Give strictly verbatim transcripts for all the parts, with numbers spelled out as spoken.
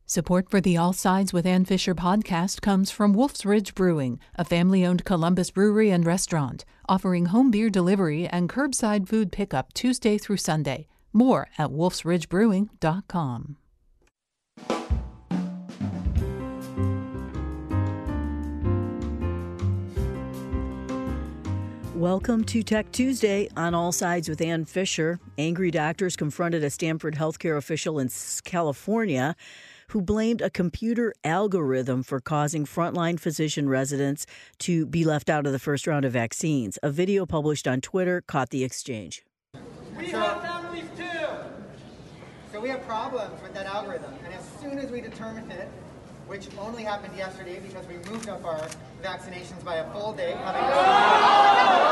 Support for the All Sides with Ann Fisher podcast comes from Wolf's Ridge Brewing, a family-owned Columbus brewery and restaurant, offering home beer delivery and curbside food pickup Tuesday through Sunday. More at wolfs ridge brewing dot com. Welcome to Tech Tuesday on All Sides with Ann Fisher. Angry doctors confronted a Stanford healthcare official in California who blamed a computer algorithm for causing frontline physician residents to be left out of the first round of vaccines. A video published on Twitter caught the exchange. We have families too! So we have problems with that algorithm, and as soon as we determined it, which only happened yesterday because we moved up our vaccinations by a full day, having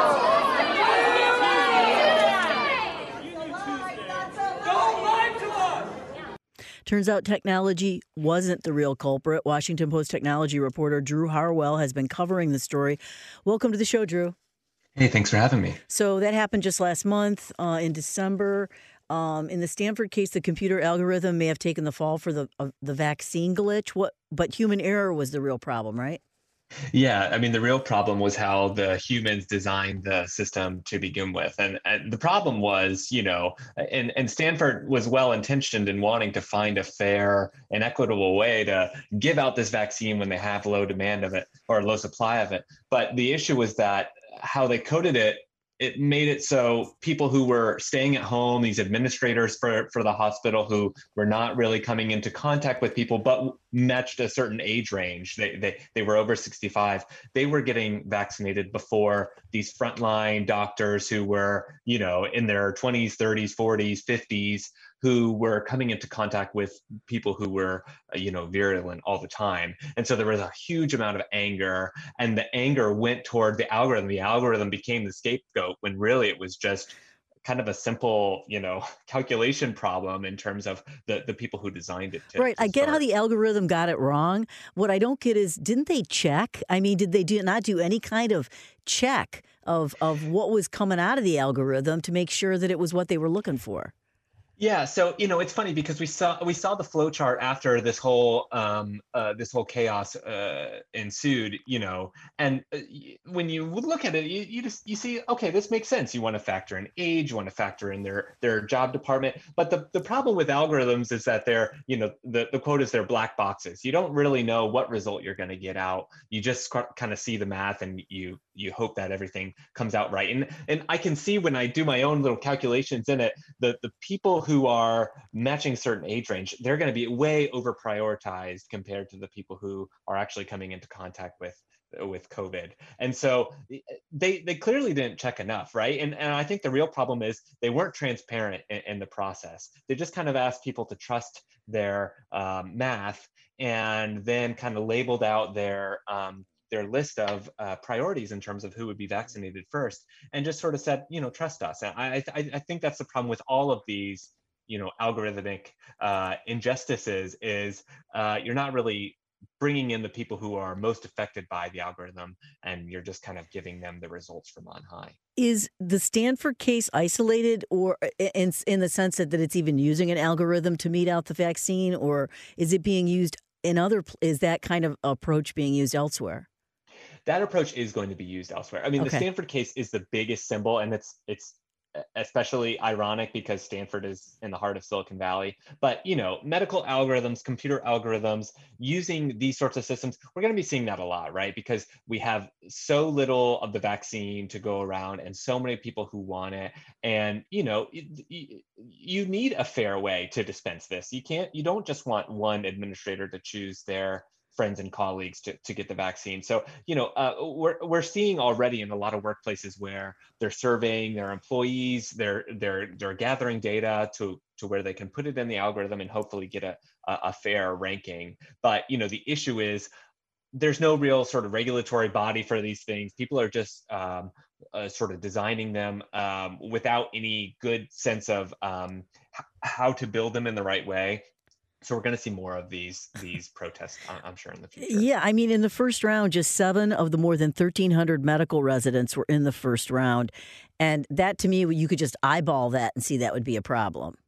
Turns out technology wasn't the real culprit. Washington Post technology reporter Drew Harwell has been covering the story. Welcome to the show, Drew. Hey, thanks for having me. So that happened just last month uh, in December. Um, in the Stanford case, the computer algorithm may have taken the fall for the uh, the vaccine glitch. What, but human error was the real problem, right? Yeah, I mean, the real problem was how the humans designed the system to begin with. And, and the problem was, you know, and, and Stanford was well-intentioned in wanting to find a fair and equitable way to give out this vaccine when they have low demand of it or low supply of it. But the issue was that how they coded it, it made it so people who were staying at home, these administrators for, for the hospital who were not really coming into contact with people, but matched a certain age range, they, they, they were over sixty-five, they were getting vaccinated before these frontline doctors who were, you know, in their twenties, thirties, forties, fifties, who were coming into contact with people who were, you know, virulent all the time. And so there was a huge amount of anger, and the anger went toward the algorithm. The algorithm became the scapegoat when really it was just kind of a simple, you know, calculation problem in terms of the, the people who designed it. To, right. to I get start. how the algorithm got it wrong. What I don't get is, didn't they check? I mean, did they do not do any kind of check of, of what was coming out of the algorithm to make sure that it was what they were looking for? Yeah, so you know it's funny because we saw we saw the flow chart after this whole um, uh, this whole chaos uh, ensued. You know, and uh, when you look at it, you, you just you see, okay, this makes sense. You want to factor in age, you want to factor in their their job department. But the, the problem with algorithms is that they're, you know, the, the quote is they're black boxes. You don't really know what result you're going to get out. You just kind of see the math and you you hope that everything comes out right. And and I can see when I do my own little calculations in it, the the people who are matching certain age range, they're going to be way over prioritized compared to the people who are actually coming into contact with with COVID. And so they they clearly didn't check enough, right? And and I think the real problem is they weren't transparent in, in the process. They just kind of asked people to trust their um, math and then kind of labeled out their um, their list of uh, priorities in terms of who would be vaccinated first, and just sort of said, you know, trust us. And I I, I think that's the problem with all of these, you know, algorithmic uh, injustices is uh, you're not really bringing in the people who are most affected by the algorithm, and you're just kind of giving them the results from on high. Is the Stanford case isolated, or in in the sense that, that it's even using an algorithm to meet out the vaccine, or is it being used in other? Is that kind of approach being used elsewhere? That approach is going to be used elsewhere. I mean, okay. The Stanford case is the biggest symbol, and it's it's especially ironic because Stanford is in the heart of Silicon Valley. But, you know, medical algorithms, computer algorithms, using these sorts of systems, we're going to be seeing that a lot, right? Because we have so little of the vaccine to go around and so many people who want it. And, you know, you, you need a fair way to dispense this. You can't, you don't just want one administrator to choose their friends and colleagues to, to get the vaccine. So, you know, uh, we're, we're seeing already in a lot of workplaces where they're surveying their employees, they're, they're, they're gathering data to, to where they can put it in the algorithm and hopefully get a, a, a fair ranking. But, you know, the issue is there's no real sort of regulatory body for these things. People are just um, uh, sort of designing them um, without any good sense of um, h- how to build them in the right way. So we're going to see more of these these protests, I'm sure, in the future. Yeah, I mean, in the first round, just seven of the more than thirteen hundred medical residents were in the first round. And that, to me, you could just eyeball that and see that would be a problem.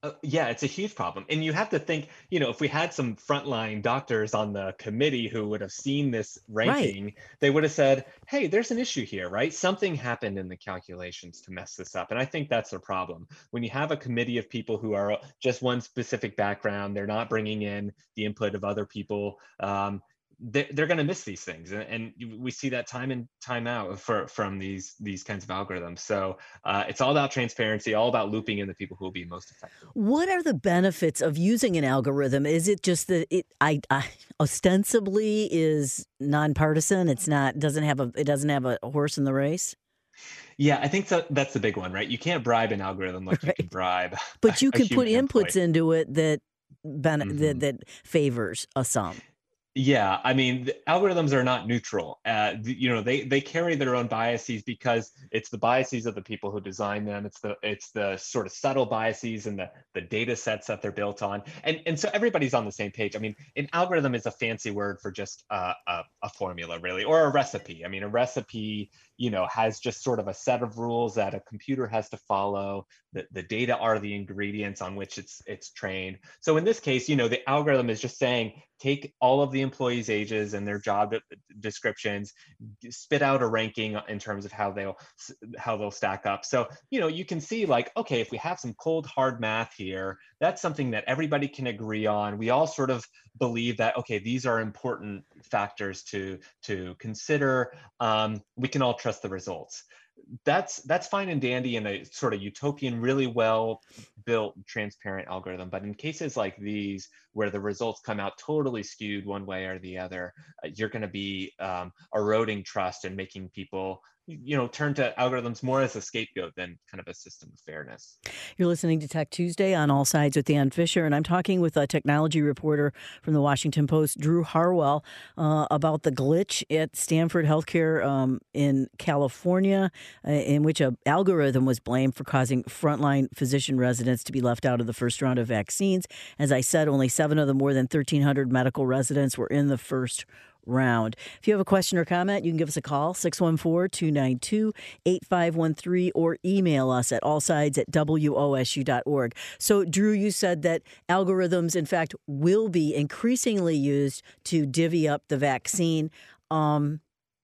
Uh, yeah, it's a huge problem. And you have to think, you know, if we had some frontline doctors on the committee who would have seen this Right. ranking, they would have said, hey, there's an issue here, right? Something happened in the calculations to mess this up. And I think that's a problem. When you have a committee of people who are just one specific background, they're not bringing in the input of other people. Um, they- they're going to miss these things, and, and we see that time and time out for from these these kinds of algorithms. So uh, it's all about transparency, all about looping in the people who will be most effective. What are the benefits of using an algorithm? Is it just that it I, I ostensibly is nonpartisan? It's not doesn't have a it doesn't have a horse in the race, Yeah, I think so, that's the big one, right? You can't bribe an algorithm like you can right? bribe a, But you a can put human inputs employee. into it that ben- that Mhm. that favors a some. Yeah, I mean, the algorithms are not neutral. Uh, th- you know, they they carry their own biases because it's the biases of the people who design them. It's the it's the sort of subtle biases and the the data sets that they're built on. And and so everybody's on the same page. I mean, an algorithm is a fancy word for just uh, a a formula, really, or a recipe. I mean, a recipe, you know, has just sort of a set of rules that a computer has to follow. The the data are the ingredients on which it's it's trained. So in this case, you know, the algorithm is just saying, take all of the employees' ages and their job de- descriptions, spit out a ranking in terms of how they'll how they'll stack up. So, you know, you can see like, okay, if we have some cold hard math here, that's something that everybody can agree on. We all sort of believe that, okay, these are important factors to to consider. Um, we can all trust the results. That's that's fine and dandy in a sort of utopian, really well built, transparent algorithm. But in cases like these, where the results come out totally skewed one way or the other, uh, you're going to be um, eroding trust and making people, you know, turn to algorithms more as a scapegoat than kind of a system of fairness. You're listening to Tech Tuesday on All Sides with Dan Fisher, and I'm talking with a technology reporter from the Washington Post, Drew Harwell, uh, about the glitch at Stanford Healthcare um, in California, uh, in which an algorithm was blamed for causing frontline physician residents to be left out of the first round of vaccines. As I said, only seven of the more than thirteen hundred medical residents were in the first round. If you have a question or comment, you can give us a call, six one four, two nine two, eight five one three, or email us at allsides at W O S U dot org. So, Drew, you said that algorithms, in fact, will be increasingly used to divvy up the vaccine. Um,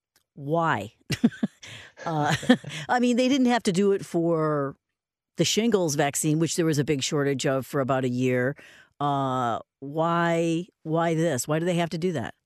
why? uh, I mean, they didn't have to do it for the shingles vaccine, which there was a big shortage of for about a year. Uh, why? Why this? Why do they have to do that?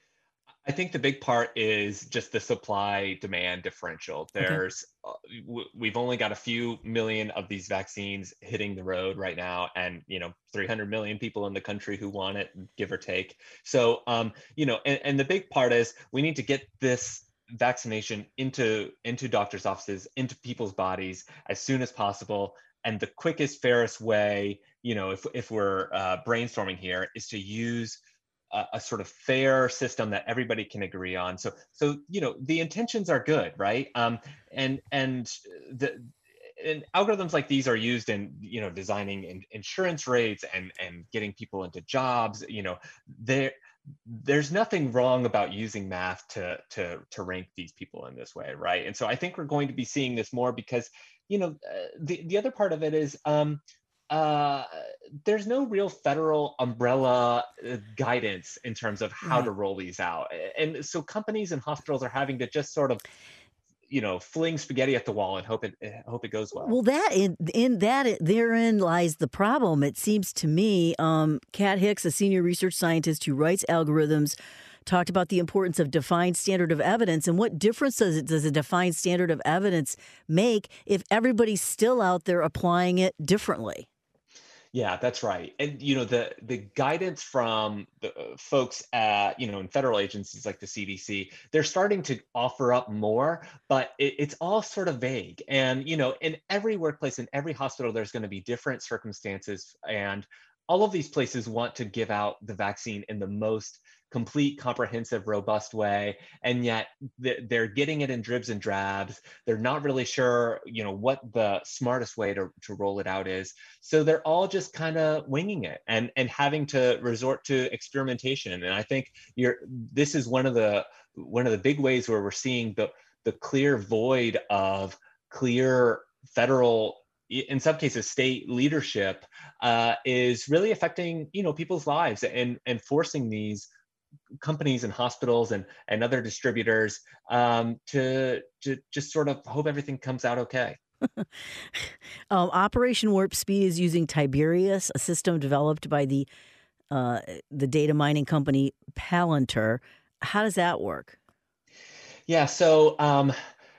I think the big part is just the supply demand differential. Okay. There's, uh, w- we've only got a few million of these vaccines hitting the road right now, and you know, three hundred million people in the country who want it, give or take. So, um, you know, and, and the big part is we need to get this vaccination into into doctors' offices, into people's bodies as soon as possible. And the quickest, fairest way, you know, if if we're uh, brainstorming here, is to use a, a sort of fair system that everybody can agree on. So, so you know, the intentions are good, right? Um, and and the and algorithms like these are used in, you know, designing in, insurance rates and and getting people into jobs. You know, there there's nothing wrong about using math to to to rank these people in this way, right? And so I think we're going to be seeing this more because, you know, uh, the the other part of it is. Um, uh, there's no real federal umbrella uh, guidance in terms of how to Right. roll these out. And so companies and hospitals are having to just sort of, you know, fling spaghetti at the wall and hope it eh, hope it goes well. Well, that in in that therein lies the problem. It seems to me. Um, Kat Hicks, a senior research scientist who writes algorithms, talked about the importance of defined standard of evidence and what difference does it does a defined standard of evidence make if everybody's still out there applying it differently? Yeah, that's right. And you know, the the guidance from the uh, folks at, you know, in federal agencies like the C D C, they're starting to offer up more, but it, it's all sort of vague. And you know, in every workplace, in every hospital, there's going to be different circumstances, and all of these places want to give out the vaccine in the most complete, comprehensive, robust way, and yet th- they're getting it in dribs and drabs. They're not really sure, you know, what the smartest way to, to roll it out is. So they're all just kind of winging it and and having to resort to experimentation. And I think you're this is one of the one of the big ways where we're seeing the the clear void of clear federal in some cases, state leadership uh, is really affecting, you know, people's lives and, and forcing these companies and hospitals and, and other distributors um, to, to just sort of hope everything comes out okay. um, Operation Warp Speed is using Tiberius, a system developed by the uh, the data mining company Palantir. How does that work? Yeah, so um,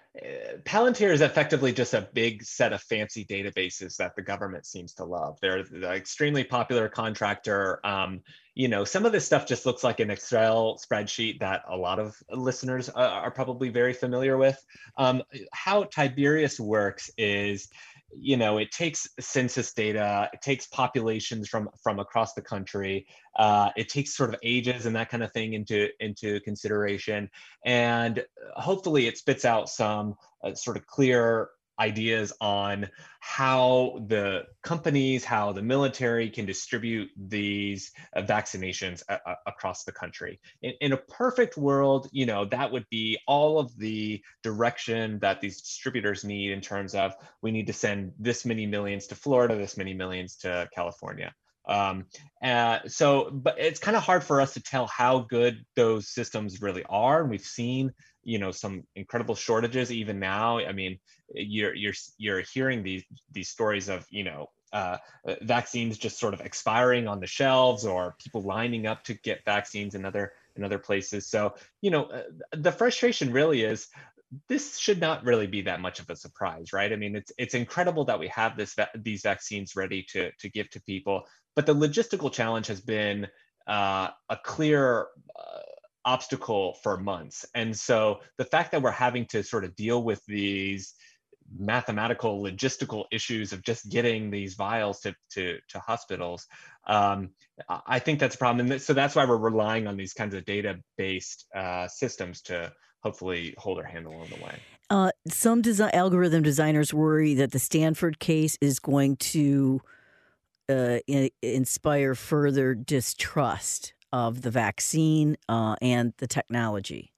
Palantir is effectively just a big set of fancy databases that the government seems to love. They're an extremely popular contractor. Um, you know, some of this stuff just looks like an Excel spreadsheet that a lot of listeners uh, are probably very familiar with. Um, how Tiberius works is, you know, it takes census data, it takes populations from from across the country, uh, it takes sort of ages and that kind of thing into into consideration, and hopefully it spits out some uh, sort of clear ideas on how the companies, how the military can distribute these uh, vaccinations a- a- across the country. In, in a perfect world, you know, that would be all of the direction that these distributors need in terms of, we need to send this many millions to Florida, this many millions to California. Um, uh, so, but it's kind of hard for us to tell how good those systems really are. And we've seen, you know, some incredible shortages even now. I mean, you're you're you're hearing these these stories of, you know, uh, vaccines just sort of expiring on the shelves, or people lining up to get vaccines in other in other places. So, you know, uh, the frustration really is, this should not really be that much of a surprise, right? I mean, it's it's incredible that we have this these vaccines ready to to give to people, but the logistical challenge has been uh, a clear uh, obstacle for months. And so the fact that we're having to sort of deal with these mathematical logistical issues of just getting these vials to to, to hospitals, um, I think that's a problem. And so that's why we're relying on these kinds of data-based uh, systems to hopefully hold our hand along the way. Uh, some design, algorithm designers worry that the Stanford case is going to uh, in, inspire further distrust of the vaccine uh, and the technology.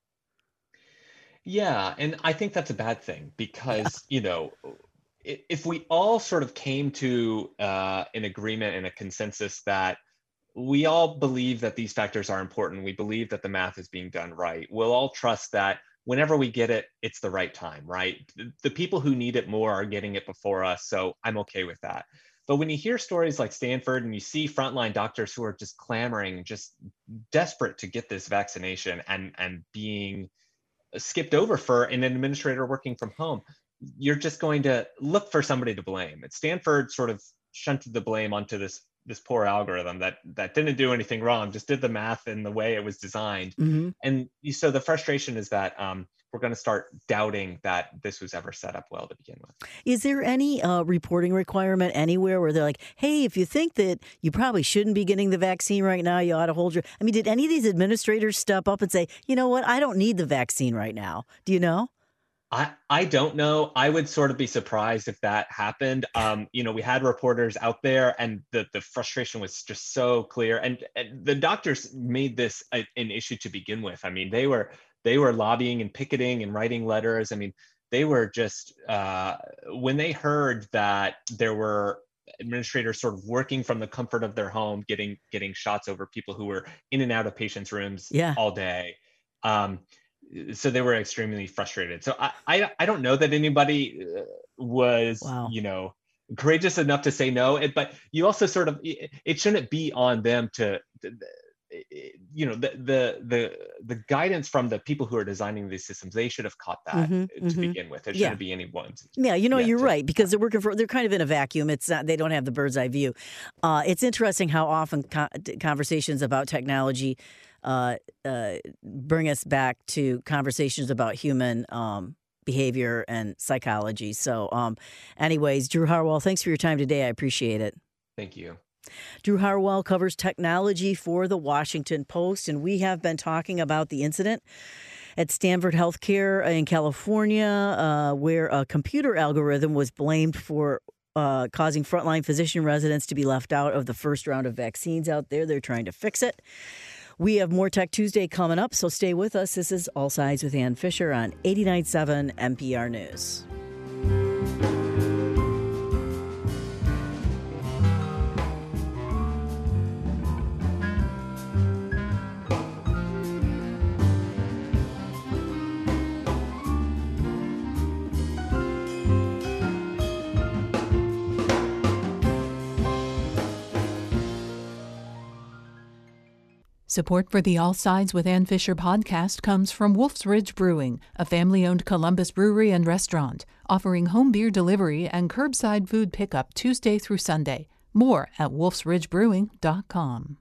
Yeah, and I think that's a bad thing because, you know, if we all sort of came to uh, an agreement and a consensus that we all believe that these factors are important, we believe that the math is being done right, we'll all trust that whenever we get it, it's the right time, right? The people who need it more are getting it before us, so I'm okay with that. But when you hear stories like Stanford and you see frontline doctors who are just clamoring, just desperate to get this vaccination and, and being skipped over for an administrator working from home, you're just going to look for somebody to blame. At Stanford sort of shunted the blame onto this this poor algorithm that that didn't do anything wrong, just did the math in the way it was designed. Mm-hmm. And so the frustration is that um, we're going to start doubting that this was ever set up well to begin with. Is there any uh, reporting requirement anywhere where they're like, hey, if you think that you probably shouldn't be getting the vaccine right now, you ought to hold your... I mean, did any of these administrators step up and say, you know what, I don't need the vaccine right now? Do you know? I, I don't know. I would sort of be surprised if that happened. Um, you know, we had reporters out there and the, the frustration was just so clear. And, and the doctors made this a, an issue to begin with. I mean, they were they were lobbying and picketing and writing letters. I mean, they were just, uh, when they heard that there were administrators sort of working from the comfort of their home, getting getting shots over people who were in and out of patients' rooms yeah. all day. Um, So they were extremely frustrated. So I, I, I don't know that anybody was, wow. you know, courageous enough to say no. It, but you also sort of, it, it shouldn't be on them to, you know, the, the the the guidance from the people who are designing these systems. They should have caught that mm-hmm, to mm-hmm. begin with. It shouldn't yeah. be anyone's. Yeah, you know, you're to, right because they're working for. They're kind of in a vacuum. It's not. They don't have the bird's eye view. Uh, it's interesting how often co- conversations about technology Uh, uh, bring us back to conversations about human um, behavior and psychology. So um, anyways, Drew Harwell, thanks for your time today. I appreciate it. Thank you. Drew Harwell covers technology for the Washington Post, and we have been talking about the incident at Stanford Healthcare in California uh, where a computer algorithm was blamed for uh, causing frontline physician residents to be left out of the first round of vaccines out there. They're trying to fix it. We have more Tech Tuesday coming up, so stay with us. This is All Sides with Ann Fisher on eighty-nine point seven N P R News. Support for the All Sides with Ann Fisher podcast comes from Wolf's Ridge Brewing, a family-owned Columbus brewery and restaurant, offering home beer delivery and curbside food pickup Tuesday through Sunday. More at wolfs ridge brewing dot com.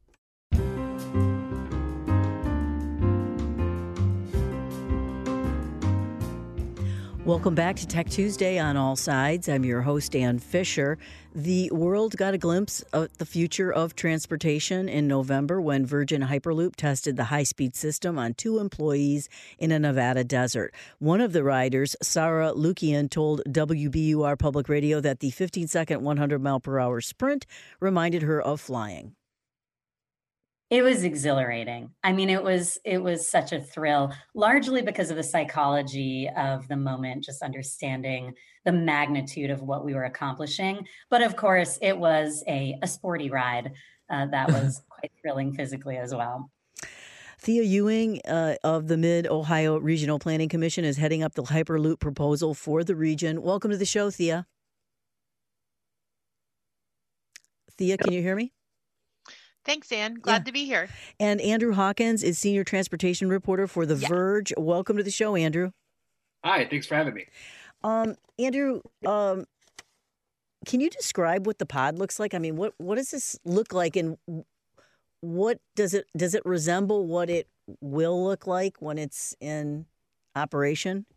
Welcome back to Tech Tuesday on All Sides. I'm your host, Ann Fisher. The world got a glimpse of the future of transportation in November when Virgin Hyperloop tested the high-speed system on two employees in a Nevada desert. One of the riders, Sarah Lukian, told W B U R Public Radio that the fifteen-second one hundred mile per hour sprint reminded her of flying. It was exhilarating. I mean, it was it was such a thrill, largely because of the psychology of the moment, just understanding the magnitude of what we were accomplishing. But of course, it was a, a sporty ride uh, that was quite thrilling physically as well. Thea Ewing uh, of the Mid-Ohio Regional Planning Commission is heading up the Hyperloop proposal for the region. Welcome to the show, Thea. Thea, can you hear me? Thanks, Ann. Glad Yeah. to be here. And Andrew Hawkins is senior transportation reporter for The Yeah. Verge. Welcome to the show, Andrew. Hi, thanks for having me. Um, Andrew, um, can you describe what the pod looks like? I mean, what what does this look like, and what does it does it resemble what it will look like when it's in operation?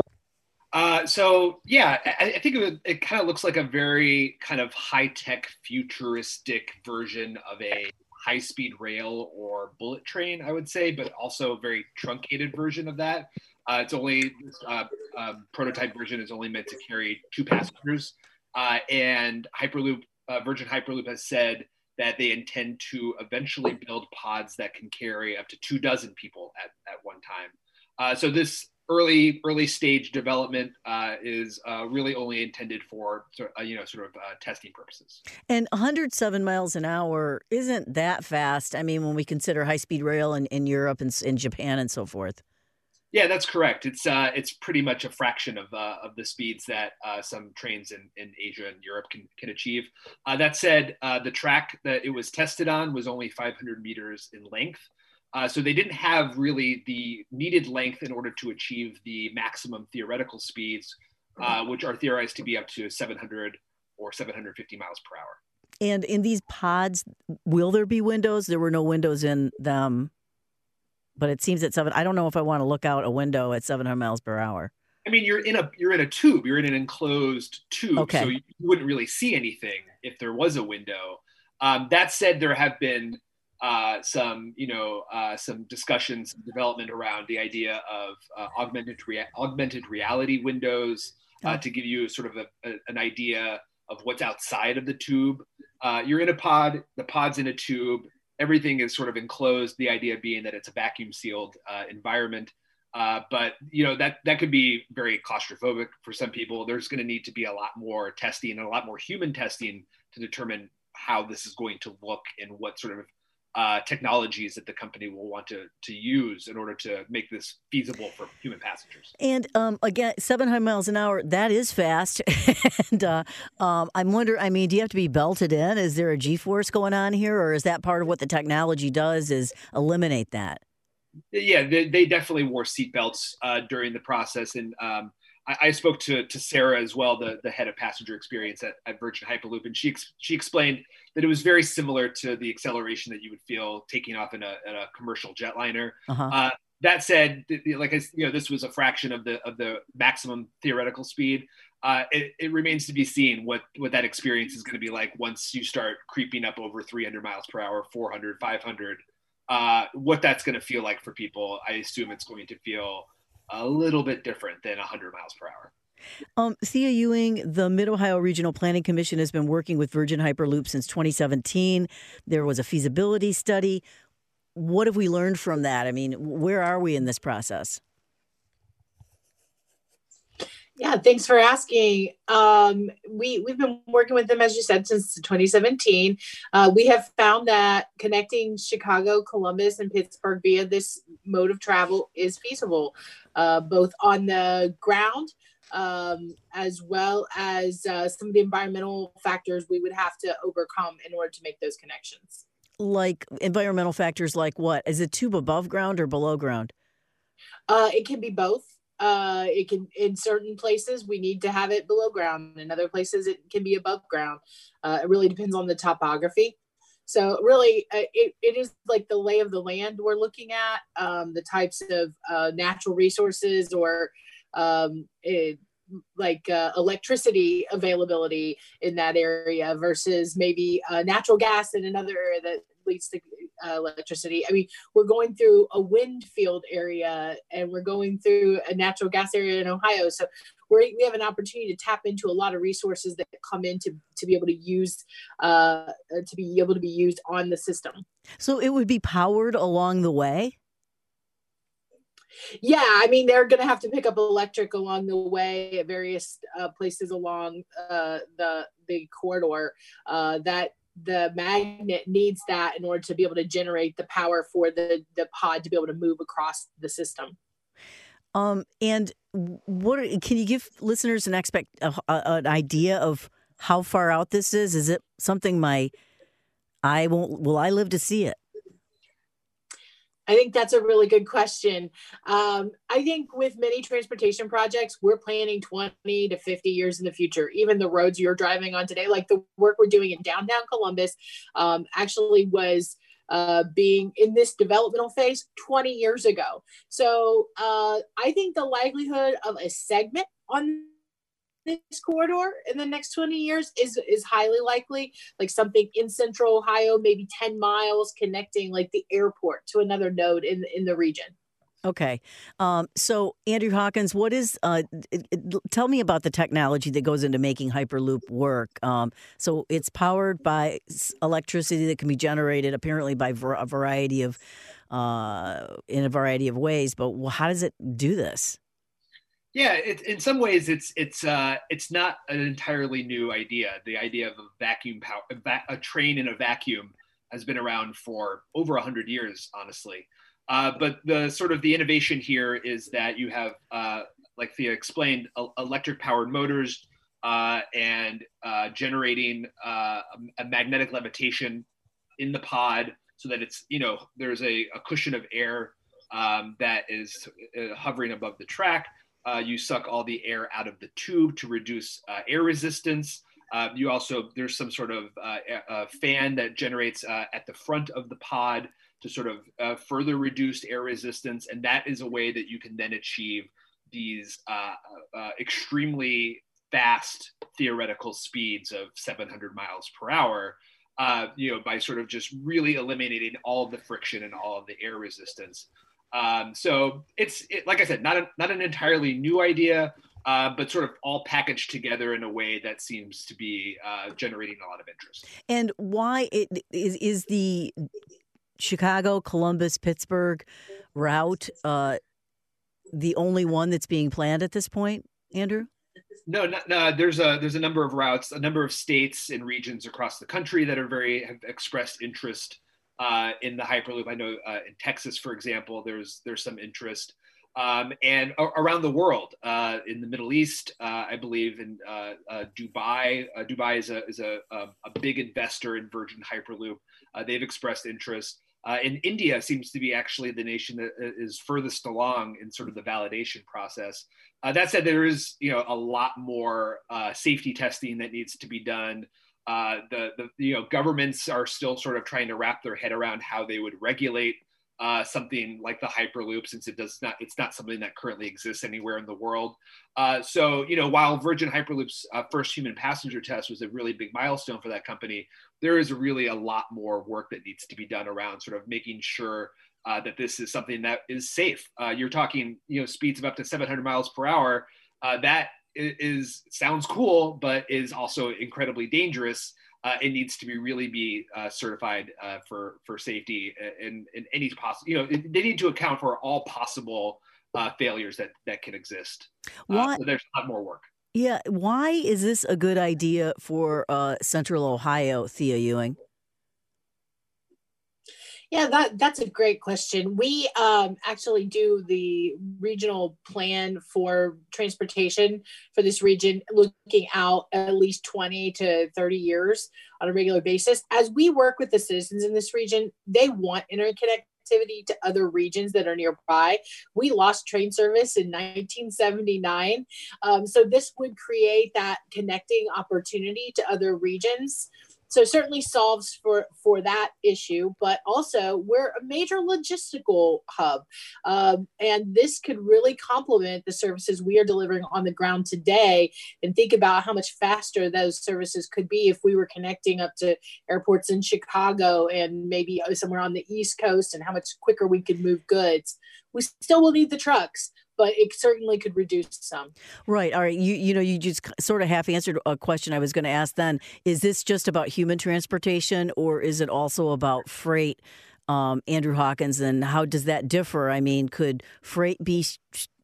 Uh, so yeah, I, I think it, it kind of looks like a very kind of high-tech, futuristic version of a high-speed rail or bullet train, I would say, but also a very truncated version of that. Uh, it's only uh, uh, prototype version is only meant to carry two passengers, uh, and Hyperloop, uh, Virgin Hyperloop has said that they intend to eventually build pods that can carry up to two dozen people at, at one time. Uh, so this early early stage development uh, is uh, really only intended for uh, you know sort of uh, testing purposes. And one hundred seven miles an hour isn't that fast. I mean, when we consider high speed rail in, in Europe and in Japan and so forth. Yeah, that's correct. It's uh, it's pretty much a fraction of uh, of the speeds that uh, some trains in, in Asia and Europe can can achieve. Uh, that said, uh, the track that it was tested on was only five hundred meters in length. Uh, so they didn't have really the needed length in order to achieve the maximum theoretical speeds, uh, which are theorized to be up to seven hundred or seven hundred fifty miles per hour. And in these pods, will there be windows? There were no windows in them, but it seems at seven. I don't know if I want to look out a window at seven hundred miles per hour. I mean, you're in a you're in a tube. You're in an enclosed tube, Okay. so you wouldn't really see anything if there was a window. Um, that said, there have been Uh, some, you know, uh, some discussions, development around the idea of uh, augmented rea- augmented reality windows uh, Oh. to give you sort of a, a, an idea of what's outside of the tube. Uh, you're in a pod, the pod's in a tube, everything is sort of enclosed, the idea being that it's a vacuum sealed uh, environment. Uh, but, you know, that, that could be very claustrophobic for some people. There's going to need to be a lot more testing and a lot more human testing to determine how this is going to look and what sort of Uh, technologies that the company will want to to use in order to make this feasible for human passengers. And um, again, seven hundred miles an hour, that is fast. and uh, um, I'm wondering, I mean, do you have to be belted in? Is there a G-force going on here? Or is that part of what the technology does is eliminate that? Yeah, they, they definitely wore seatbelts uh, during the process. And um, I, I spoke to, to Sarah as well, the, the head of passenger experience at, at Virgin Hyperloop. And she, ex- she explained that it was very similar to the acceleration that you would feel taking off in a, in a commercial jetliner. Uh-huh. Uh, that said, like I, you know, this was a fraction of the of the maximum theoretical speed. Uh, it, it remains to be seen what, what that experience is going to be like once you start creeping up over three hundred miles per hour, four hundred, five hundred. Uh, what that's going to feel like for people. I assume it's going to feel a little bit different than one hundred miles per hour. Um, Thea Ewing, the Mid-Ohio Regional Planning Commission has been working with Virgin Hyperloop since twenty seventeen. There was a feasibility study. What have we learned from that? I mean, where are we in this process? Yeah, thanks for asking. Um, we, we've been working with them, as you said, since twenty seventeen. Uh, we have found that connecting Chicago, Columbus, and Pittsburgh via this mode of travel is feasible, uh, both on the ground um, as well as uh, some of the environmental factors we would have to overcome in order to make those connections. like environmental factors like what? Is it tube above ground or below ground? Uh, it can be both. Uh, it can, in certain places, we need to have it below ground. In other places, it can be above ground. Uh, it really depends on the topography. So really, uh, it, it is like the lay of the land we're looking at, um, the types of uh, natural resources or um, it, like uh, electricity availability in that area versus maybe uh, natural gas in another area that leads to uh, electricity. I mean, we're going through a wind field area and we're going through a natural gas area in Ohio. So we're, we have an opportunity to tap into a lot of resources that come in to, to be able to use, uh, to be able to be used on the system. So it would be powered along the way? Yeah, I mean, they're going to have to pick up electric along the way at various uh, places along uh, the the corridor. Uh, that the magnet needs that in order to be able to generate the power for the the pod to be able to move across the system. Um, and what can you give listeners an expect uh, an idea of how far out this is? Is it something my I won't will I live to see it? I think that's a really good question. Um, I think with many transportation projects, we're planning twenty to fifty years in the future. Even the roads you're driving on today, like the work we're doing in downtown Columbus, um, actually was uh, being in this developmental phase twenty years ago. So uh, I think the likelihood of a segment on this corridor in the next twenty years is is highly likely, like something in central Ohio, maybe ten miles connecting like the airport to another node in in the region. Okay. Um, so Andrew Hawkins, what is, uh, it, it, tell me about the technology that goes into making Hyperloop work. Um, so it's powered by electricity that can be generated apparently by ver- a variety of, uh, in a variety of ways, but how does it do this? Yeah, it, in some ways, it's it's uh, it's not an entirely new idea. The idea of a vacuum power, a, va- a train in a vacuum, has been around for over a hundred years, honestly. Uh, but the sort of the innovation here is that you have, uh, like Thea explained, electric powered motors uh, and uh, generating uh, a magnetic levitation in the pod, so that it's, you know, there's a, a cushion of air um, that is uh, hovering above the track. Uh, you suck all the air out of the tube to reduce uh, air resistance. Uh, you also, there's some sort of uh, a fan that generates uh, at the front of the pod to sort of uh, further reduce air resistance. And that is a way that you can then achieve these uh, uh, extremely fast theoretical speeds of seven hundred miles per hour, uh, you know, by sort of just really eliminating all of the friction and all of the air resistance. Um, so it's it, like I said, not a, not an entirely new idea, uh, but sort of all packaged together in a way that seems to be uh, generating a lot of interest. And why it, is is the Chicago, Columbus, Pittsburgh route uh, the only one that's being planned at this point, Andrew? No, no, no, there's a there's a number of routes, a number of states and regions across the country that are very have expressed interest Uh, in the Hyperloop. I know uh, in Texas, for example, there's there's some interest, um, and a- around the world, uh, in the Middle East, uh, I believe in uh, uh, Dubai. Uh, Dubai is a is a, a a big investor in Virgin Hyperloop. Uh, they've expressed interest. Uh, and India seems to be actually the nation that is furthest along in sort of the validation process. Uh, that said, there is, you know, a lot more uh, safety testing that needs to be done. Uh, the, the you know governments are still sort of trying to wrap their head around how they would regulate uh, something like the Hyperloop, since it does not it's not something that currently exists anywhere in the world. Uh, so you know while Virgin Hyperloop's uh, first human passenger test was a really big milestone for that company, there is really a lot more work that needs to be done around sort of making sure uh, that this is something that is safe. Uh, you're talking you know speeds of up to seven hundred miles per hour. Uh, that is sounds cool, but is also incredibly dangerous. Uh, it needs to be really be uh, certified uh, for for safety and in any possible. You know, they need to account for all possible uh, failures that that can exist. Why? Uh, so there's a lot more work. Yeah, why is this a good idea for uh, Central Ohio, Thea Ewing? Yeah, that that's a great question. We um, actually do the regional plan for transportation for this region, looking out at least twenty to thirty years on a regular basis. As we work with the citizens in this region, they want interconnectivity to other regions that are nearby. We lost train service in nineteen seventy-nine. Um, so this would create that connecting opportunity to other regions. So certainly solves for, for that issue, but also we're a major logistical hub. Um, and this could really complement the services we are delivering on the ground today, and think about how much faster those services could be if we were connecting up to airports in Chicago and maybe somewhere on the East Coast, and how much quicker we could move goods. We still will need the trucks, but it certainly could reduce some. Right. All right. You you know, you just sort of half answered a question I was going to ask then. Is this just about human transportation, or is it also about freight, um, Andrew Hawkins, and how does that differ? I mean, could freight be sh-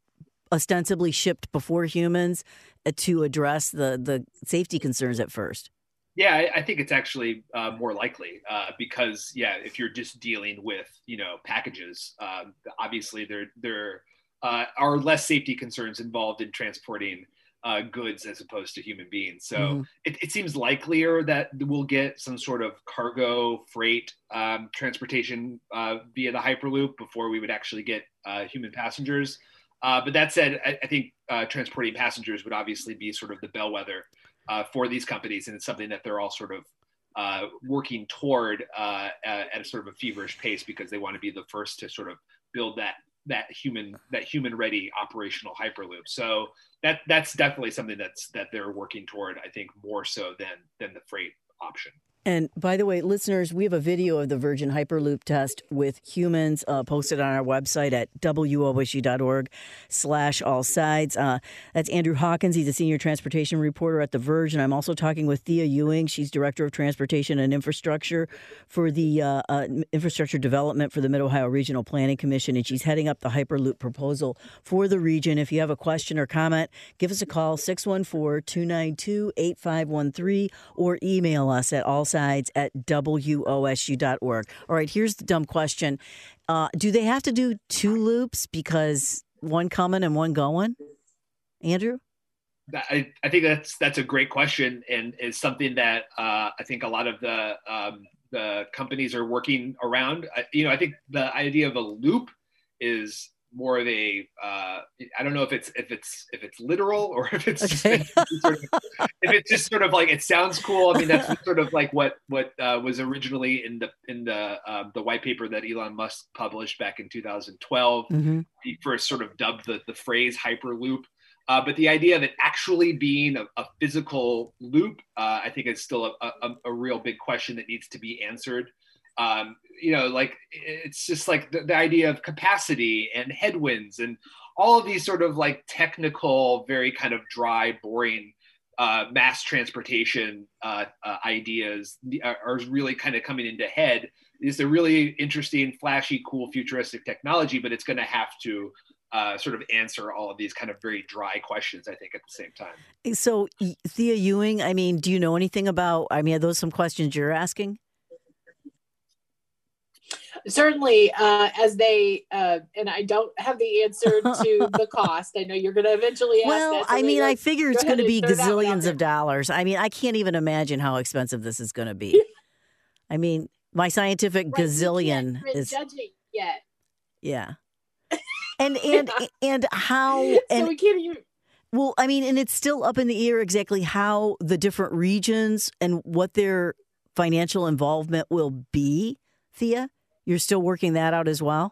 ostensibly shipped before humans uh, to address the, the safety concerns at first? Yeah, I, I think it's actually uh, more likely uh, because, yeah, if you're just dealing with, you know, packages, um, obviously there there uh, are less safety concerns involved in transporting uh, goods as opposed to human beings. So mm-hmm. it, it seems likelier that we'll get some sort of cargo freight um, transportation uh, via the Hyperloop before we would actually get uh, human passengers. Uh, but that said, I, I think uh, transporting passengers would obviously be sort of the bellwether Uh, for these companies, and it's something that they're all sort of uh, working toward uh, at, at a sort of a feverish pace, because they want to be the first to sort of build that that human that human ready operational Hyperloop. So that that's definitely something that's that they're working toward, I think, more so than than the freight option. And by the way, listeners, we have a video of the Virgin Hyperloop test with humans uh, posted on our website at W O S U dot org slash all sides. Uh, that's Andrew Hawkins. He's a senior transportation reporter at the Virgin. I'm also talking with Thea Ewing. She's director of transportation and infrastructure for the uh, uh, infrastructure development for the Mid-Ohio Regional Planning Commission, and she's heading up the Hyperloop proposal for the region. If you have a question or comment, give us a call, six one four, two nine two, eight five one three, or email us at all sides at W O S U dot org. All right, here's the dumb question. Uh, do they have to do two loops because one coming and one going? Andrew? I, I think that's that's a great question, and is something that uh, I think a lot of the um, the companies are working around. I, you know, I think the idea of a loop is more of a uh, I don't know if it's if it's if it's literal or if it's okay. just, sort of, if it's just sort of like it sounds cool. I mean, that's sort of like what what uh, was originally in the in the um, the white paper that Elon Musk published back in two thousand twelve. Mm-hmm. He first sort of dubbed the the phrase Hyperloop. Uh, but the idea of it actually being a, a physical loop, uh, I think is still a, a, a real big question that needs to be answered. Um, you know, like it's just like the, the idea of capacity and headwinds and all of these sort of like technical, very kind of dry, boring uh, mass transportation uh, uh, ideas are, are really kind of coming into head. It's a really interesting, flashy, cool, futuristic technology, but it's going to have to uh, sort of answer all of these kind of very dry questions, I think, at the same time. So, Thea Ewing, I mean, do you know anything about, I mean, are those some questions you're asking? Certainly, uh, as they, uh, and I don't have the answer to the cost. I know you're going to eventually ask well, that. So I mean, I figure it's going to be gazillions of there. dollars. I mean, I can't even imagine how expensive this is going to be. I mean, my scientific right, gazillion we is judging yet. Yeah. And and yeah. and how and, so we can't even. Well, I mean, and it's still up in the air exactly how the different regions and what their financial involvement will be. Thea, you're still working that out as well?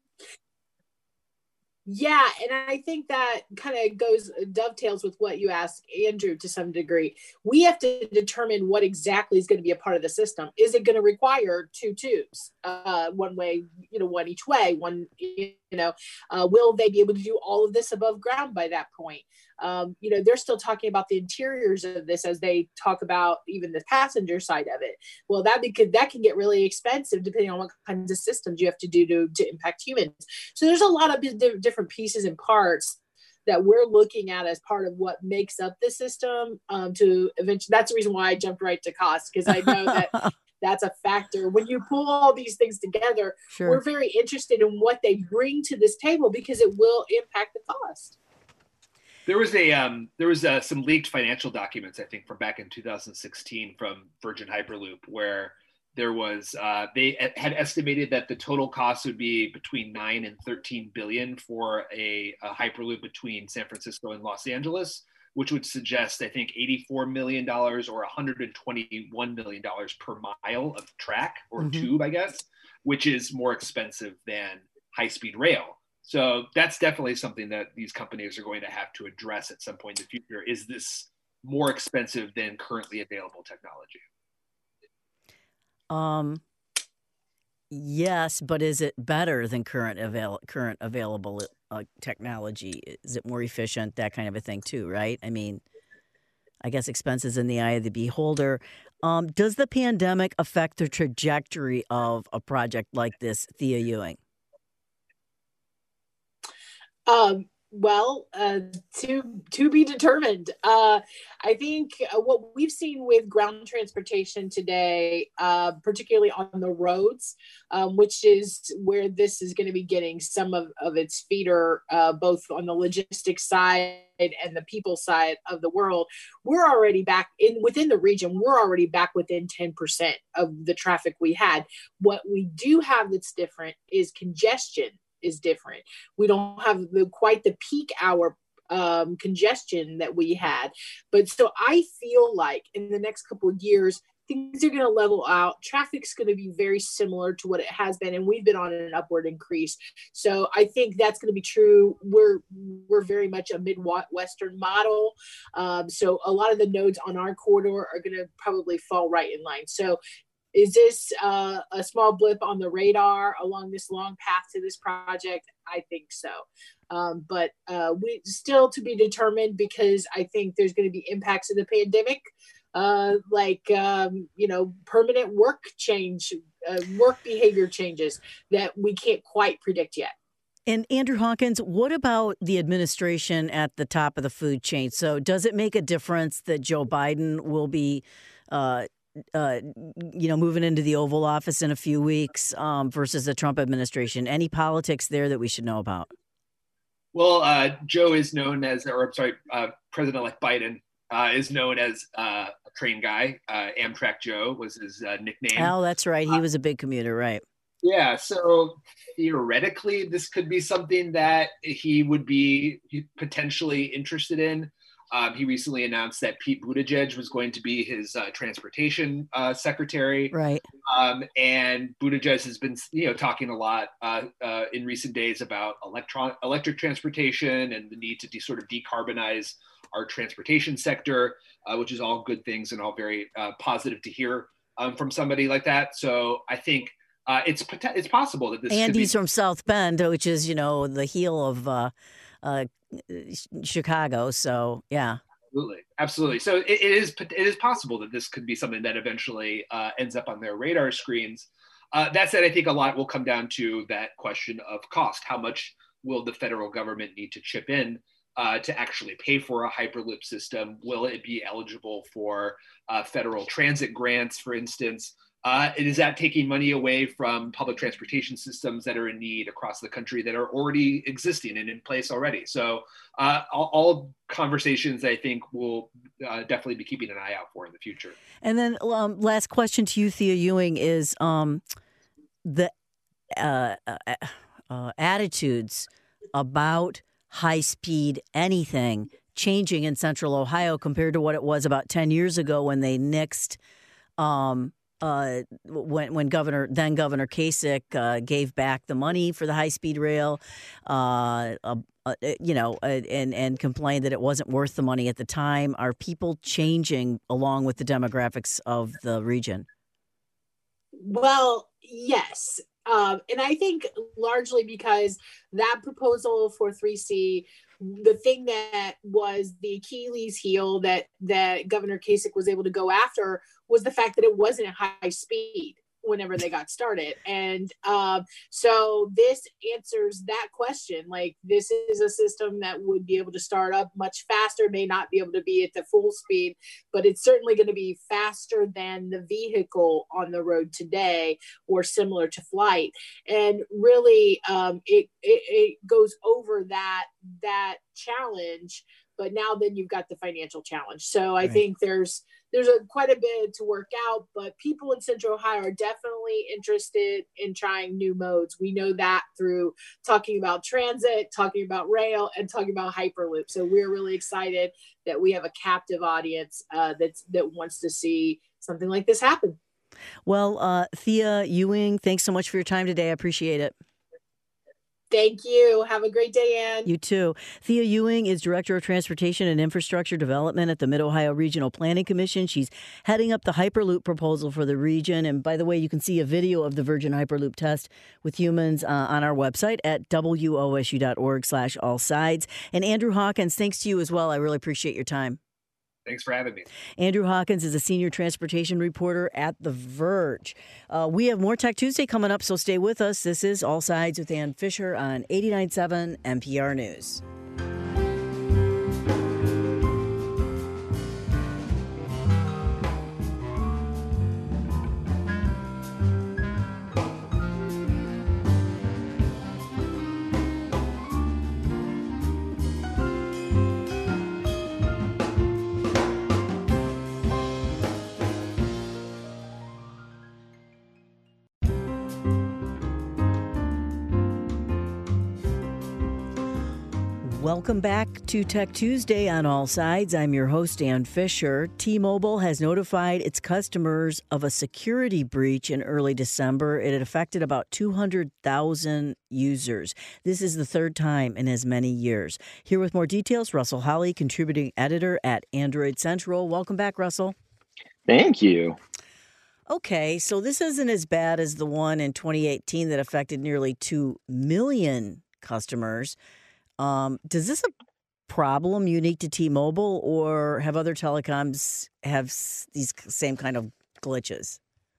Yeah, and I think that kind of goes dovetails with what you asked Andrew to some degree. We have to determine what exactly is going to be a part of the system. Is it going to require two tubes, uh, one way, you know, one each way, one, you know, uh, will they be able to do all of this above ground by that point? Um, you know, they're still talking about the interiors of this as they talk about even the passenger side of it. Well, that could that can get really expensive depending on what kinds of systems you have to do to, to impact humans. So there's a lot of different pieces and parts that we're looking at as part of what makes up the system um, to eventually, that's the reason why I jumped right to cost, because I know that that's a factor. When you pull all these things together, Sure. we're very interested in what they bring to this table because it will impact the cost. There was a um, there was uh, some leaked financial documents, I think, from back in two thousand sixteen from Virgin Hyperloop, where there was uh, they had estimated that the total cost would be between nine and thirteen billion for a, a Hyperloop between San Francisco and Los Angeles, which would suggest, I think, eighty-four million dollars or one hundred twenty-one million dollars per mile of track or Mhm. tube, I guess, which is more expensive than high-speed rail. So that's definitely something that these companies are going to have to address at some point in the future. Is this more expensive than currently available technology? Um, yes, but is it better than current avail- current available uh, technology? Is it more efficient? That kind of a thing too, right? I mean, I guess expenses in the eye of the beholder. Um, does the pandemic affect the trajectory of a project like this, Thea Ewing? Um, well, uh, to to be determined. Uh, I think uh, what we've seen with ground transportation today, uh, particularly on the roads, um, which is where this is going to be getting some of, of its feeder, uh, both on the logistics side and the people side of the world, we're already back in within the region. We're already back within ten percent of the traffic we had. What we do have that's different is congestion. Is different. We don't have the quite the peak hour um, congestion that we had. But so I feel like in the next couple of years, things are going to level out. Traffic's going to be very similar to what it has been, and we've been on an upward increase. So I think that's going to be true. We're we're very much a Midwestern model. Um, so a lot of the nodes on our corridor are going to probably fall right in line. So is this uh, a small blip on the radar along this long path to this project? I think so. Um, but uh, we still to be determined, because I think there's going to be impacts of the pandemic, uh, like, um, you know, permanent work change, uh, work behavior changes that we can't quite predict yet. And Andrew Hawkins, what about the administration at the top of the food chain? So does it make a difference that Joe Biden will be uh, Uh, you know, moving into the Oval Office in a few weeks um, versus the Trump administration? Any politics there that we should know about? Well, uh, Joe is known as, or I'm sorry, uh, President-elect Biden uh, is known as uh, a train guy. Uh, Amtrak Joe was his uh, nickname. Oh, that's right. He was a big commuter, right? Yeah, so theoretically, this could be something that he would be potentially interested in. Um, he recently announced that Pete Buttigieg was going to be his uh, transportation uh, secretary. Right. Um, and Buttigieg has been, you know, talking a lot uh, uh, in recent days about electron electric transportation and the need to de- sort of decarbonize our transportation sector, uh, which is all good things and all very uh, positive to hear um, from somebody like that. So I think uh, it's it's possible that this. Andy's could be- from South Bend, which is, you know, the heel of uh, uh, Chicago. So, yeah. Absolutely. Absolutely. So it, it is it is possible that this could be something that eventually uh, ends up on their radar screens. Uh, that said, I think a lot will come down to that question of cost. How much will the federal government need to chip in uh, to actually pay for a Hyperloop system? Will it be eligible for uh, federal transit grants, for instance? Uh, is that taking money away from public transportation systems that are in need across the country that are already existing and in place already? So uh, all, all conversations I think will uh, definitely be keeping an eye out for in the future. And then um, last question to you, Thea Ewing, is um, the uh, uh, uh, attitudes about high-speed anything changing in Central Ohio compared to what it was about ten years ago when they nixed um, Uh, when when Governor then Governor Kasich uh, gave back the money for the high speed rail, uh, uh, uh, you know, uh, and and complained that it wasn't worth the money at the time. Are people changing along with the demographics of the region? Well, yes. Um, and I think largely because that proposal for three C, the thing that was the Achilles heel that, that Governor Kasich was able to go after was the fact that it wasn't high speed. whenever they got started. And um, so this answers that question. Like, this is a system that would be able to start up much faster, may not be able to be at the full speed, but it's certainly going to be faster than the vehicle on the road today, or similar to flight. And really, um, it, it, it goes over that, that challenge. But now then you've got the financial challenge. So I right. think there's there's a quite a bit to work out, but people in Central Ohio are definitely interested in trying new modes. We know that through talking about transit, talking about rail, and talking about Hyperloop. So we're really excited that we have a captive audience uh, that's that wants to see something like this happen. Well, uh, Thea Ewing, thanks so much for your time today. I appreciate it. Thank you. Have a great day, Ann. You too. Thea Ewing is Director of Transportation and Infrastructure Development at the Mid-Ohio Regional Planning Commission. She's heading up the Hyperloop proposal for the region. And by the way, you can see a video of the Virgin Hyperloop test with humans uh, on our website at W O S U dot org slash all sides. And Andrew Hawkins, thanks to you as well. I really appreciate your time. Thanks for having me. Andrew Hawkins is a senior transportation reporter at The Verge. Uh, we have more Tech Tuesday coming up, so stay with us. This is All Sides with Ann Fisher on eighty-nine point seven N P R News. Welcome back to Tech Tuesday on All Sides. I'm your host, Ann Fisher. T-Mobile has notified its customers of a security breach in early December. It had affected about two hundred thousand users. This is the third time in as many years. Here with more details, Russell Holly, contributing editor at Android Central. Welcome back, Russell. Thank you. Okay, so this isn't as bad as the one in twenty eighteen that affected nearly two million customers. Um, does this a problem unique to T-Mobile, or have other telecoms have s- these same kind of glitches?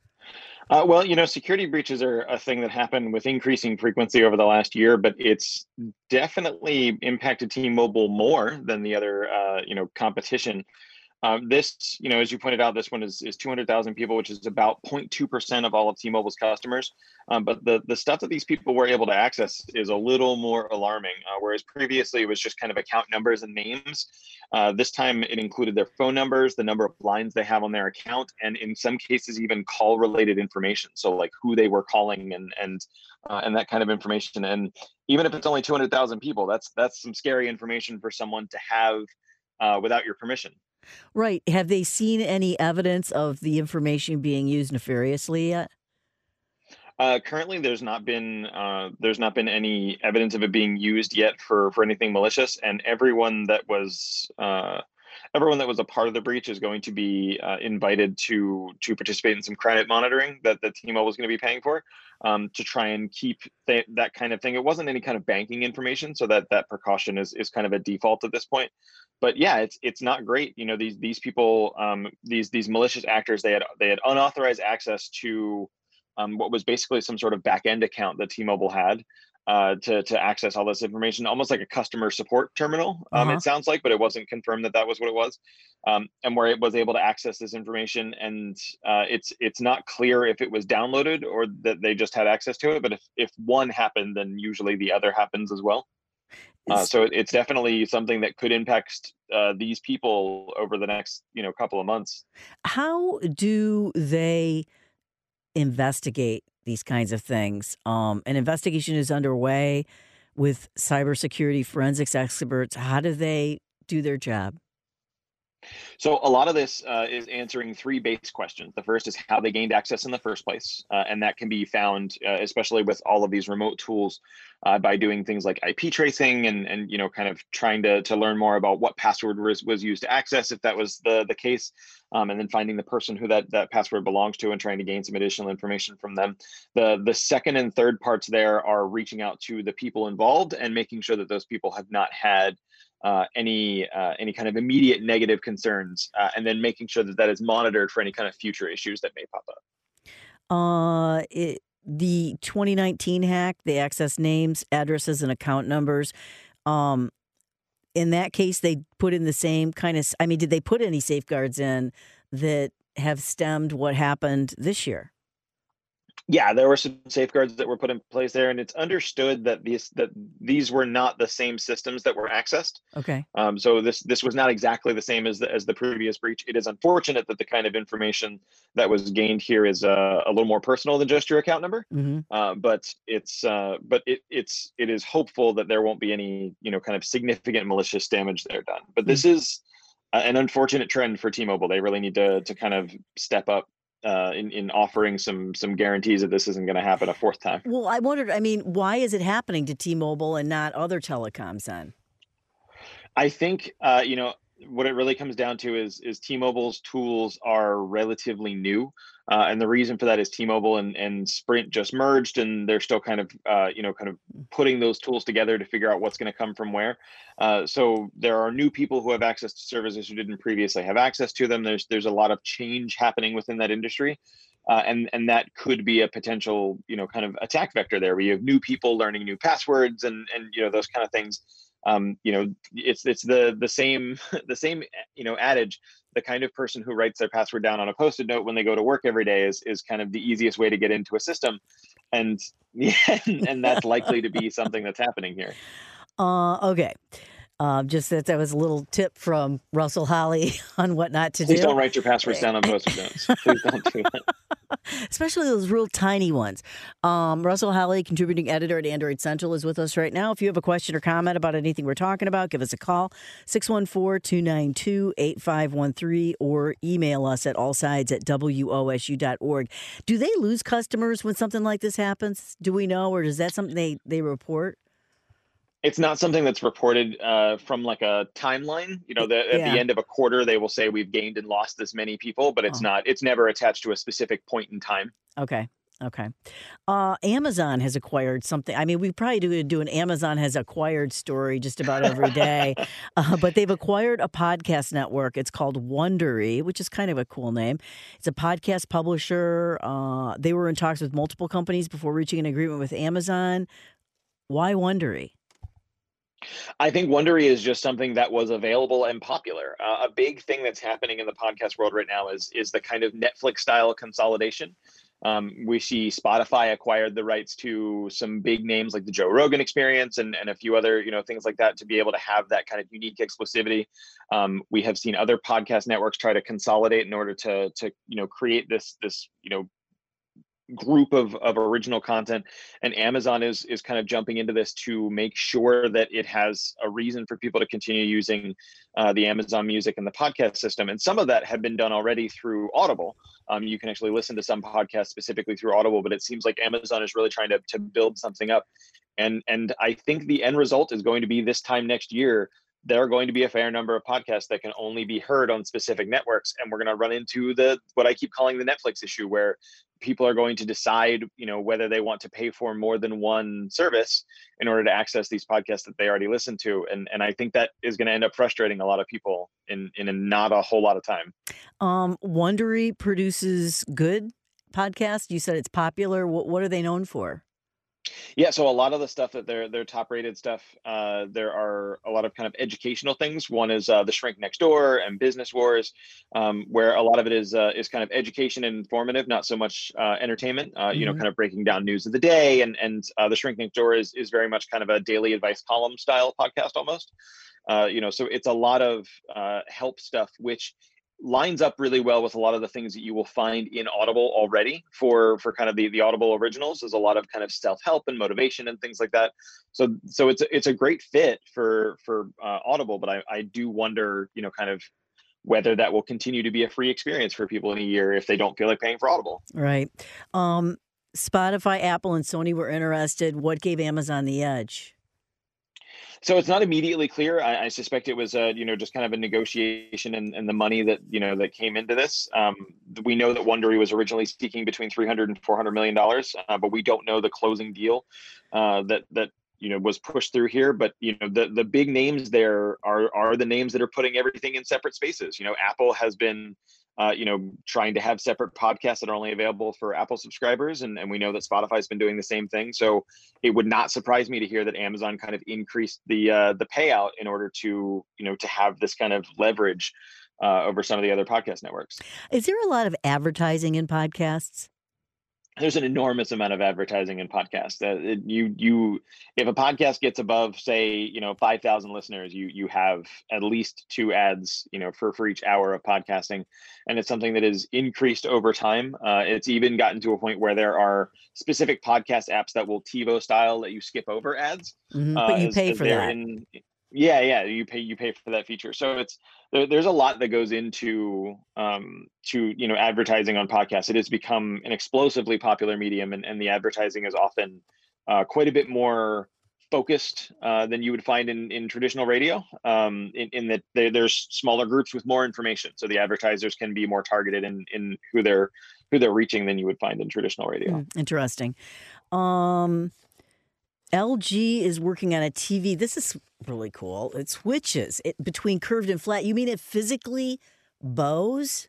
Uh, well, you know, security breaches are a thing that happened with increasing frequency over the last year, but it's definitely impacted T-Mobile more than the other, uh, you know, competition. Um, this, you know, as you pointed out, this one is, is two hundred thousand people, which is about zero point two percent of all of T-Mobile's customers. Um, but the, the stuff that these people were able to access is a little more alarming, uh, whereas previously it was just kind of account numbers and names. Uh, this time it included their phone numbers, the number of lines they have on their account, and in some cases even call-related information. So like who they were calling and and uh, and that kind of information. And even if it's only two hundred thousand people, that's that's some scary information for someone to have uh, without your permission. Right. Have they seen any evidence of the information being used nefariously yet? Uh, currently, there's not been uh, there's not been any evidence of it being used yet for for anything malicious. And everyone that was uh, everyone that was a part of the breach is going to be uh, invited to to participate in some credit monitoring that the T-Mobile is going to be paying for um, to try and keep th- that kind of thing. It wasn't any kind of banking information, so that that precaution is is kind of a default at this point. But yeah, it's it's not great. You know, these these people, um, these these malicious actors, they had they had unauthorized access to um, what was basically some sort of back end account that T-Mobile had uh, to to access all this information, almost like a customer support terminal. Um, Uh-huh. It sounds like, but it wasn't confirmed that that was what it was, um, and where it was able to access this information. And uh, it's it's not clear if it was downloaded or that they just had access to it. But if if one happened, then usually the other happens as well. Uh, so it, it's definitely something that could impact uh, these people over the next, you know, couple of months. How do they investigate these kinds of things? Um, an investigation is underway with cybersecurity forensics experts. How do they do their job? So a lot of this uh, is answering three base questions. The first is how they gained access in the first place, uh, and that can be found, uh, especially with all of these remote tools, uh, by doing things like I P tracing and and you know kind of trying to to learn more about what password was was used to access, if that was the the case, um, and then finding the person who that that password belongs to and trying to gain some additional information from them. The the second and third parts there are reaching out to the people involved and making sure that those people have not had Uh, any uh, any kind of immediate negative concerns, uh, and then making sure that that is monitored for any kind of future issues that may pop up. Uh, it, the twenty nineteen hack, they access names, addresses, and account numbers. Um, in that case, they put in the same kind of. I mean, did they put any safeguards in that have stemmed what happened this year? Yeah, there were some safeguards that were put in place there, and it's understood that these that these were not the same systems that were accessed. Okay. Um, so this this was not exactly the same as the, as the previous breach. It is unfortunate that the kind of information that was gained here is uh, a little more personal than just your account number. Mm-hmm. Uh, but it's uh, but it it's it is hopeful that there won't be any you know kind of significant malicious damage there done. But this mm-hmm. is an unfortunate trend for T-Mobile. They really need to to kind of step up. Uh, in, in offering some some guarantees that this isn't going to happen a fourth time. Well, I wondered, I mean, why is it happening to T-Mobile and not other telecoms then? I think, uh, you know, what it really comes down to is is T-Mobile's tools are relatively new. Uh, and the reason for that is T-Mobile and, and Sprint just merged, and they're still kind of, uh, you know, kind of putting those tools together to figure out what's going to come from where. Uh, so there are new people who have access to services who didn't previously have access to them. There's there's a lot of change happening within that industry. Uh, and and that could be a potential, you know, kind of attack vector there, where you have new people learning new passwords and and you know those kind of things. Um, you know, it's it's the the same the same you know adage. The kind of person who writes their password down on a Post-it note when they go to work every day is is kind of the easiest way to get into a system, and yeah, and that's likely to be something that's happening here. Uh, okay. Um, just that that was a little tip from Russell Holly on what not to Please do. Please don't write your passwords down on Post-it notes. Please don't do that. Especially those real tiny ones. Um, Russell Holly, contributing editor at Android Central, is with us right now. If you have a question or comment about anything we're talking about, give us a call, six one four, two nine two, eight five one three, or email us at allsides at W O S U dot org. Do they lose customers when something like this happens? Do we know, or is that something they, they report? It's not something that's reported uh, from like a timeline. You know, the, at yeah. the end of a quarter, they will say we've gained and lost this many people, but it's oh. not. It's never attached to a specific point in time. Okay. Okay. Uh, Amazon has acquired something. I mean, we probably do do an Amazon has acquired story just about every day, uh, but they've acquired a podcast network. It's called Wondery, which is kind of a cool name. It's a podcast publisher. Uh, they were in talks with multiple companies before reaching an agreement with Amazon. Why Wondery? I think Wondery is just something that was available and popular. Uh, a big thing that's happening in the podcast world right now is is the kind of Netflix style consolidation. Um, we see Spotify acquired the rights to some big names like the Joe Rogan Experience and, and a few other you know things like that to be able to have that kind of unique exclusivity. Um, we have seen other podcast networks try to consolidate in order to to you know create this this you know. group of, of original content, and Amazon is is kind of jumping into this to make sure that it has a reason for people to continue using uh, the Amazon Music and the podcast system. And some of that had been done already through Audible. Um, you can actually listen to some podcasts specifically through Audible, but it seems like Amazon is really trying to to build something up. And and I think the end result is going to be this time next year, there are going to be a fair number of podcasts that can only be heard on specific networks. And we're going to run into the, what I keep calling the Netflix issue, where people are going to decide, you know, whether they want to pay for more than one service in order to access these podcasts that they already listen to. And and I think that is going to end up frustrating a lot of people in, in a not a whole lot of time. Um, Wondery produces good podcasts. You said it's popular. What, what are they known for? Yeah, so a lot of the stuff that they're they're top rated stuff, uh, there are a lot of kind of educational things. One is uh, The Shrink Next Door and Business Wars, um, where a lot of it is uh, is kind of education and informative, not so much uh, entertainment. Uh, mm-hmm. You know, kind of breaking down news of the day, and and uh, The Shrink Next Door is is very much kind of a daily advice column style podcast almost. Uh, you know, so it's a lot of uh, help stuff, which lines up really well with a lot of the things that you will find in Audible already for for kind of the the Audible originals. There's a lot of kind of self-help and motivation and things like that. So so it's a, it's a great fit for for uh, Audible, but I I do wonder, you know, kind of whether that will continue to be a free experience for people in a year if they don't feel like paying for Audible. Right. Um, Spotify, Apple, and Sony were interested. What gave Amazon the edge? So it's not immediately clear. I, I suspect it was, uh, you know, just kind of a negotiation and, and the money that, you know, that came into this. Um, we know that Wondery was originally seeking between three hundred and four hundred million dollars, uh, but we don't know the closing deal uh, that, that, you know, was pushed through here. But, you know, the, the big names there are, are the names that are putting everything in separate spaces. You know, Apple has been uh, you know, trying to have separate podcasts that are only available for Apple subscribers. And, and we know that Spotify's been doing the same thing. So it would not surprise me to hear that Amazon kind of increased the uh, the payout in order to, you know, to have this kind of leverage uh, over some of the other podcast networks. Is there a lot of advertising in podcasts? There's an enormous amount of advertising in podcasts. Uh, it- you you if a podcast gets above, say, you know, five thousand listeners, you you have at least two ads, you know, for for each hour of podcasting, and it's something that is increased over time. Uh, it's even gotten to a point where there are specific podcast apps that will TiVo style let you skip over ads. Mhm, Uh, but you as, pay as for they're that. in. Yeah, yeah, you pay you pay for that feature. So it's there, there's a lot that goes into um, to you know advertising on podcasts. It has become an explosively popular medium, and, and the advertising is often uh, quite a bit more focused uh, than you would find in, in traditional radio. Um, in, in that there, there's smaller groups with more information, so the advertisers can be more targeted in in who they're who they're reaching than you would find in traditional radio. Hmm, interesting. Um, L G is working on a T V. This is really cool. It switches it between curved and flat. You mean it physically bows?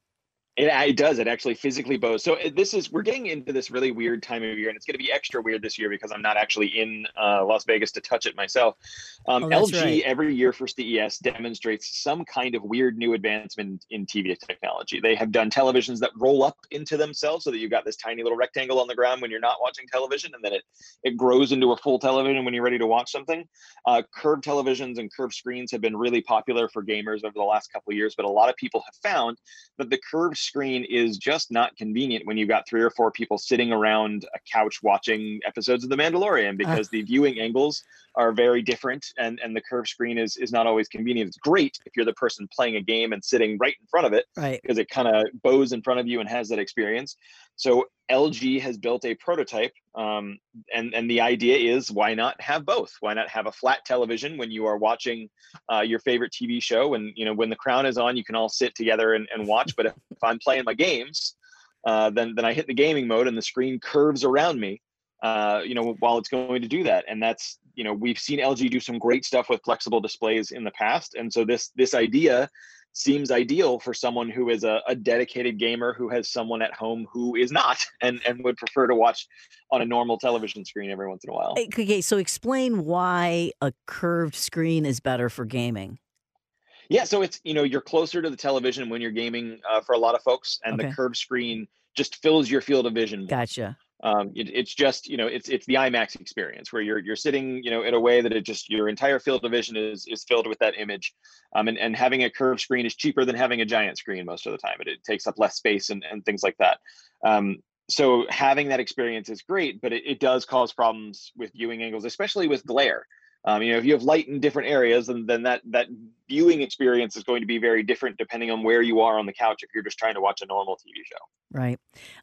It, it does. It actually physically bows. So it- this is we're getting into this really weird time of year, and it's going to be extra weird this year because I'm not actually in uh, Las Vegas to touch it myself. Um, Oh, that's L G right. every year for C E S demonstrates some kind of weird new advancement in T V technology. They have done televisions that roll up into themselves, so that you've got this tiny little rectangle on the ground when you're not watching television, and then it it grows into a full television when you're ready to watch something. Uh, curved televisions and curved screens have been really popular for gamers over the last couple of years, but a lot of people have found that the curved screen is just not convenient when you've got three or four people sitting around a couch watching episodes of The Mandalorian, because the viewing angles are very different, and, and the curved screen is, is not always convenient. It's great if you're the person playing a game and sitting right in front of it, Right. because it kind of bows in front of you and has that experience. So L G has built a prototype, um, and, and the idea is, why not have both? Why not have a flat television when you are watching uh, your favorite T V show? And, you know, when The Crown is on, you can all sit together and, and watch. But if, if I'm playing my games, uh, then, then I hit the gaming mode and the screen curves around me, uh, you know, while it's going to do that. And that's, you know, we've seen L G do some great stuff with flexible displays in the past. And so this, this idea seems ideal for someone who is a, a dedicated gamer who has someone at home who is not, and, and would prefer to watch on a normal television screen every once in a while. Okay, so explain why a curved screen is better for gaming. Yeah, so it's, you know, you're closer to the television when you're gaming uh, for a lot of folks, and Okay. the curved screen just fills your field of vision more. Gotcha. Um, it, it's just, you know, it's it's the IMAX experience where you're you're sitting, you know, in a way that it just, your entire field of vision is is filled with that image. Um, and, and having a curved screen is cheaper than having a giant screen most of the time. It, it takes up less space and, and things like that. Um, so having that experience is great, but it, it does cause problems with viewing angles, especially with glare. Um, you know, if you have light in different areas, then, then that that viewing experience is going to be very different depending on where you are on the couch if you're just trying to watch a normal T V show. Right.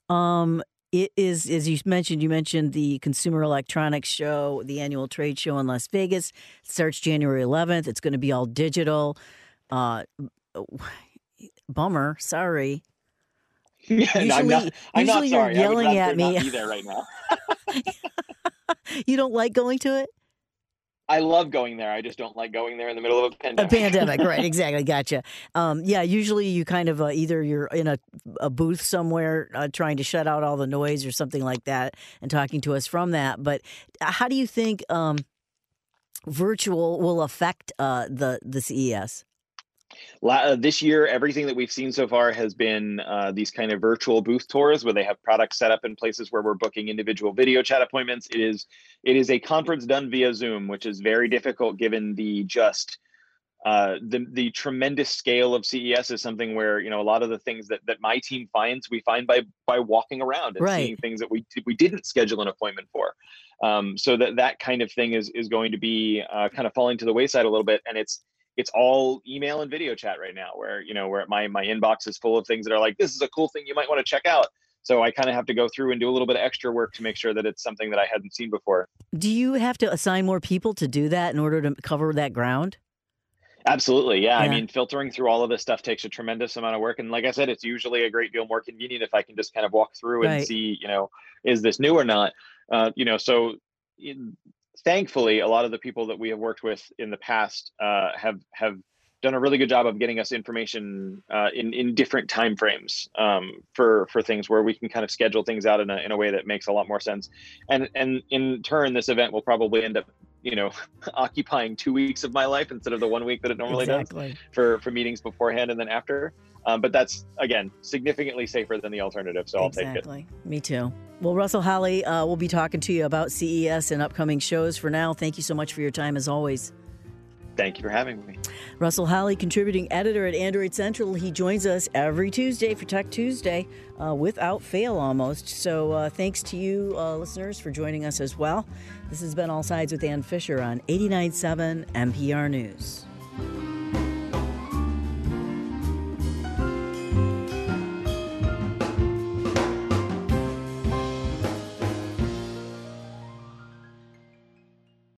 Um, it is, as you mentioned, you mentioned the Consumer Electronics Show, the annual trade show in Las Vegas. It starts January eleventh. It's going to be all digital. Uh, bummer. Sorry. Yeah, no, I'm Usually- not, I'm not usually you're sorry. I would yelling rather at not me. be there right now. You don't like going to it? I love going there. I just don't like going there in the middle of a A pandemic. pandemic, right? Exactly. Gotcha. Um, yeah. Usually, you kind of uh, either you're in a, a booth somewhere uh, trying to shut out all the noise or something like that, and talking to us from that. But how do you think um, virtual will affect uh, the the C E S? La- uh, this year, everything that we've seen so far has been uh, these kind of virtual booth tours where they have products set up in places where we're booking individual video chat appointments. It is it is a conference done via Zoom, which is very difficult given the just uh, the the tremendous scale of C E S. Is something where, you know, a lot of the things that, that my team finds, we find by by walking around and Right. seeing things that we we didn't schedule an appointment for. Um, so that that kind of thing is is going to be uh, kind of falling to the wayside a little bit, and it's it's all email and video chat right now, where, you know, where my my inbox is full of things that are like, this is a cool thing you might want to check out. So I kind of have to go through and do a little bit of extra work to make sure that it's something that I hadn't seen before. Do you have to assign more people to do that in order to cover that ground? Absolutely. Yeah. I Yeah. mean, filtering through all of this stuff takes a tremendous amount of work. And like I said, it's usually a great deal more convenient if I can just kind of walk through and Right. see, you know, is this new or not? Uh, you know, so in, thankfully, a lot of the people that we have worked with in the past uh, have have done a really good job of getting us information uh, in in different time frames um, for for things where we can kind of schedule things out in a in a way that makes a lot more sense. And and in turn, this event will probably end up, you know, occupying two weeks of my life instead of the one week that it normally Exactly. does for for meetings beforehand and then after. Um, but that's, again, significantly safer than the alternative, so I'll take it. Exactly. Me too. Well, Russell Holly, uh, we'll be talking to you about C E S and upcoming shows. For now, thank you so much for your time, as always. Thank you for having me. Russell Holly, contributing editor at Android Central. He joins us every Tuesday for Tech Tuesday, uh, without fail almost. So uh, thanks to you, uh, listeners, for joining us as well. This has been All Sides with Ann Fisher on eighty-nine point seven N P R News.